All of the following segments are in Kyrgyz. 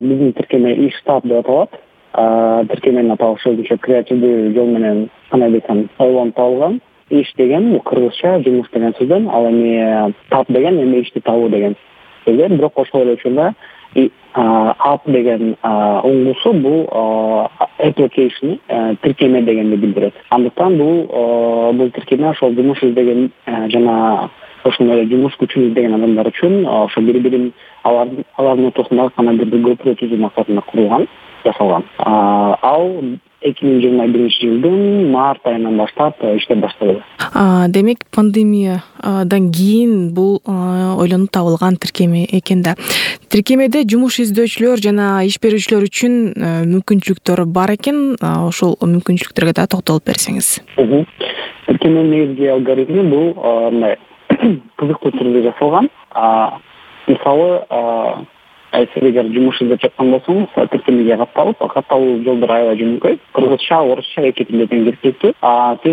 биздин тиркеме иштаб деп аталат. Тиркеменин аталы ошо креативдүү жол менен кандай десем ойлонуп табылган. Иш деген кыргызча жумуш деген сөздөн, ал эми тап деген эми ишти табуу деген сөздөн. Бирок ошол эле учурда app деген уңгусу бул application тиркеме дегенди билдирет. Андыктан бул тиркеме ошол жумуш издеген жана ошондой жумуш күчүн издеген адамдар үчүн ошо бири-бирин алардын ортосундагы кандайдыр көпүрө түзүү максатында курулган, жасалган. Ал 2021 жылдын март айынан баштап иштеп башталды. Демек пандемиядан кийин бул ойлонуп табылган тиркеме экен да. Тиркемеде жумуш издөөчүлөр жана иш берүүчүлөр үчүн мүмкүнчүлүктөр бар экен. Ошол мүмкүнчүлүктөргө да токтолуп берсеңиз. Тиркеменин негизги алгоритми бул мындай кызыктуу түрдө жасалган. Мисалы, эгер жумуш издеп жаткан болсоңуз, тиркемеге катталуу жолдору аябай жөнөкөй. Кыргызча, орусча эки тилден киргизилиптүү. Сиз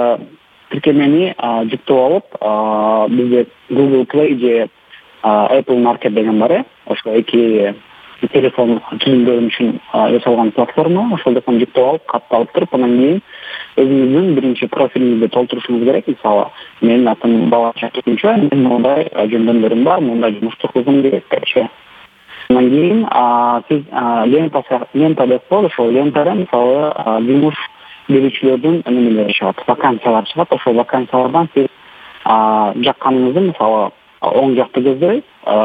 тиркемени жүктөп алып, бизде Google Play же Apple Market деген бар. Ошо эки телефон түзүлгөн үчүн жасалган платформа. Ошолдон жүктөп алып, катталып туруп, анан кийин өзүңүздүн биринчи профилиңизди толтурушуңуз керек. Мисалы, менин атым Балача Тукунча, мен мындай жөндөмдөрүм бар, мындай жумушту кылгым келет депчи. Андан кийин сиз лента деп коет, ошол лентада мисалы жумуш берүүчүлөрдүн эмелери чыгат, вакансиялар чыгат. Ошол вакансиялардан сиз жакканыңызды мисалы оң жакты көздөй,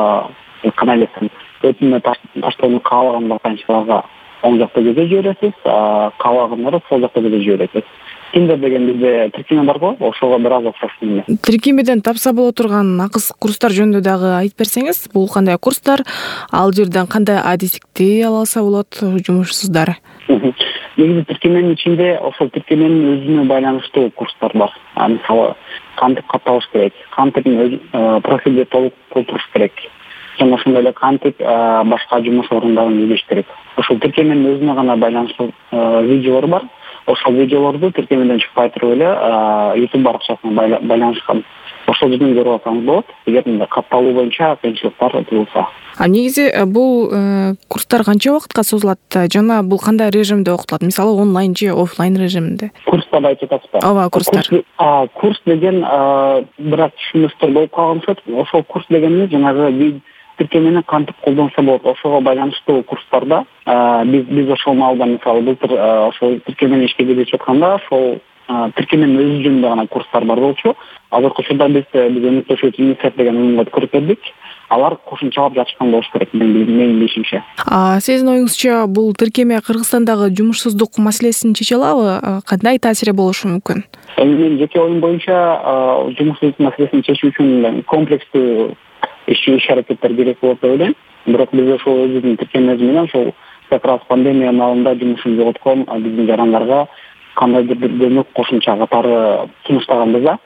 кандай десем, өтүнмө таштоону каалаган вакансияларга оң жакта көздөй жибересиз, каалагандарды сол жакта көздөй жибересиз. Тиндер деген бизде тиркеме бар го, ошого бир аз окшош. Тиркемеден тапса боло турган акыс курстар жөнүндө дагы айтып берсеңиз, бул кандай курстар, ал жерден кандай адистикти ала алса болот жумушсуздар? Негизи тиркеменин ичинде ошол тиркеменин өзүнө байланыштуу курстар бар. Мисалы, кантип катталыш керек, кантип профилди толтуруш керек, жана ошондой эле кантип башка жумуш орундарын издеш керек. Ошол тиркеменин өзүнө гана байланыштуу видеолор бар. Ошол видеолорду тиркемеден чыкпай туруп эле YouTube баракчасына байланышкан. Ошол жерден көрүп алсаңыз болот, эгер катталуу боюнча кыйынчылыктар туулса. Негизи бул курстар канча убакытка созулат жана бул кандай режимде окутулат? Мисалы, онлайн же офлайн режиминде? Курстарды айтып атасызбы? Ооба, курстар. Курс деген бирок түшүнүктөр болуп калган окшойт. Ошол курс дегенimiz жанагы тиркемени кантип колдонсо болот, ошого байланыштуу курстарда биз ошол маалда мисалы былтыр ошол тиркемени ишке киргизип жатканда ошол тиркеменин өзү жөнүндө гана курстар бар болчу. Азыркы учурда биз өнөктөшүүчү инициатив деген уюмга көрүп бердик. Алар кошумчалап жатышкан болуш керек, менин билишимче. Сиздин оюңузча бул тиркеме Кыргызстандагы жумушсуздук маселесин чече алабы? Кандай таасири болушу мүмкүн? Менин жеке оюм боюнча жумушсуздук маселесин чечүү үчүн комплекстүү иш-аракеттер керек болот деп ойлойм. Бирок биз ошол өзүбүздүн тиркемебиз менен ошол как раз пандемия маалында жумушун жоготкон биздин жарандарга кандайдыр бир көмөк кошумча катары сунуштаганбыз да.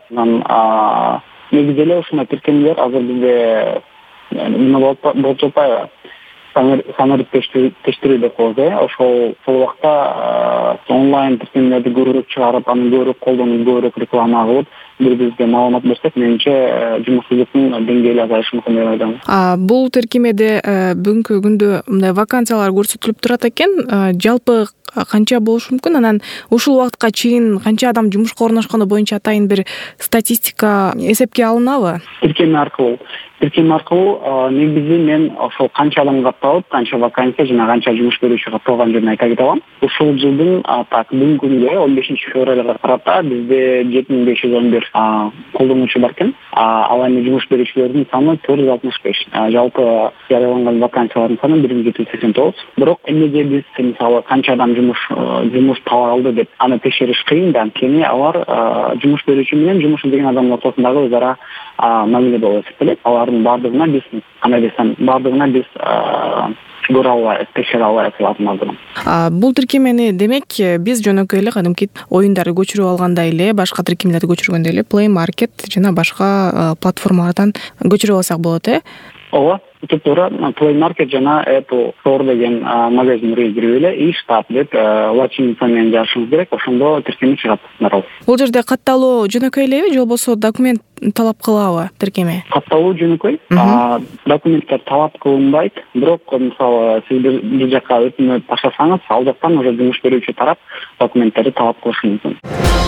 Анан негизи эле ушундай тиркемелер азыр бизде болуп жатпайбы? Самарит тештирүү деп коебуз, ошол убакта онлайн тиркемелерди көбүрөөк чыгарып, аны көбүрөөк колдонуп, көбүрөөк реклама кылып, бири-бирибизге маалымат берсек, менимче жумушсуздуктун деңгээли азайышы мүмкүн деп ойлойм. Бул тиркемеде бүгүнкү күндө мындай вакансиялар көрсөтүлүп турат экен. Жалпы канча болушу мүмкүн? Анан ушул убакытка чейин канча адам жумушка орношкону боюнча атайын бир статистика эсепке алынабы? Тиркеме аркылуу негизи мен ошол канча адам катталып, канча вакансия жана канча жумуш берүүчү катталган жерин айта кетем. Ушул жылдын бүгүнкү күнгө 15 февралга карата бизде 7511 колдонуучу бар экен. Ал эми жумуш берүүчүлөрдүн саны 465. Жалпы жарыяланган вакансиялардын саны 1789. Бирок эмнеге биз мисалы канча адам жумуш таба алды деп аны текшериш кыйын да, анткени алар жумуш берүүчү менен жумуш издеген адамдын ортосундагы өз ара мамиле болуп эсептелет. Алардын баардыгына биз кандай десем, көрө албай, текшере албай калатындыр. Бул тиркемени демек биз жөнөкөй эле кадимки оюндарды көчүрүп алгандай эле, башка тиркемелерди көчүргөндөй эле Play Market жана башка платформалардан көчүрүп алсак болот, ооба туура Play Market жана Apple Store деген магазиндерге кирип эле и штаб деп латиница менен жазышыңыз керек, ошондо тиркеме чыгат. Бул жерде катталуу жөнөкөй элеби же болбосо документ талап кылабы тиркеме? Катталуу жөнөкөй, документтер талап кылынбайт, бирок мисалы сиз бир жакка өтүнүп таштасаңыз, ал жактан уже жумуш берүүчү тарап документтерди талап кылышы мүмкүн.